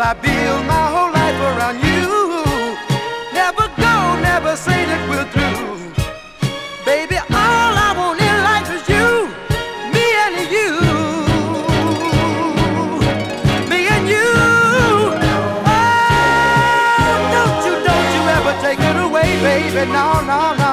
I build my whole life around you. Never go, never say that we're through. Baby, all I want in life is you, me and you, me and you. Oh, don't you ever take it away, baby, no, no, no.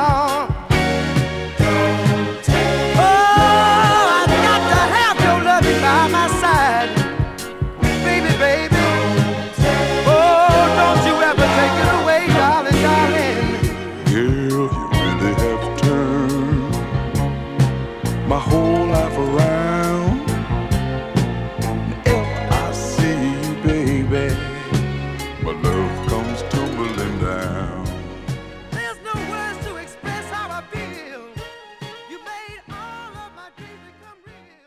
Oh, I got to have your loving by my side, baby, baby. Oh, don't you ever take it away, darling, darling. Girl, you really have turned my whole life around. If I see you, baby, my love comes tumbling down. There's no words to express how I feel. You made all of my dreams become real.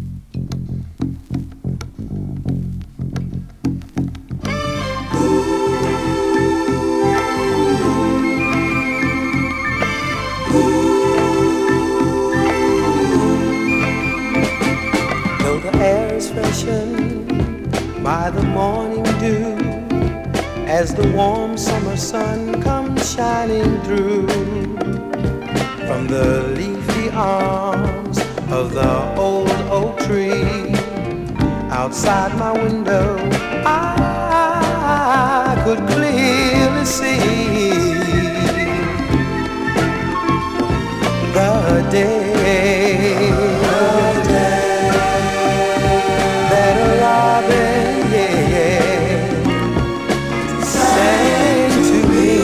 Though the air is freshened by the morning dew, as the warm summer sun comes shining through from the leafy arms of the old oak tree, outside my window I could clearly see the day that a robin, sang to me.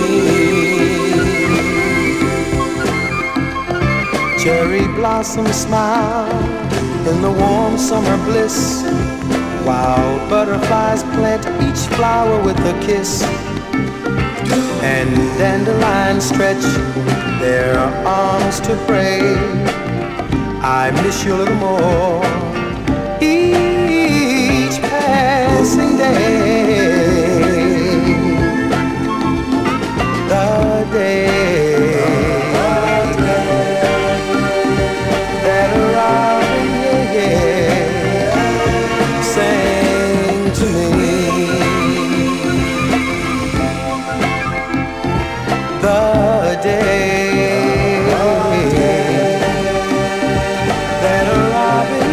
Cherry blossoms smile in the warm summer bliss, while butterflies plant each flower with a kiss, and dandelions stretch their arms to pray. I miss you a little more each passing day. The day that a robin sang to me. The day that a robin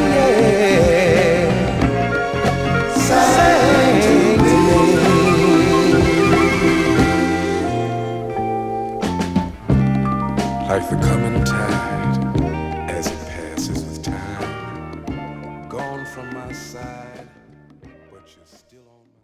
sang to me. Like the coming tide as it passes with time, gone from my side, but you're still on.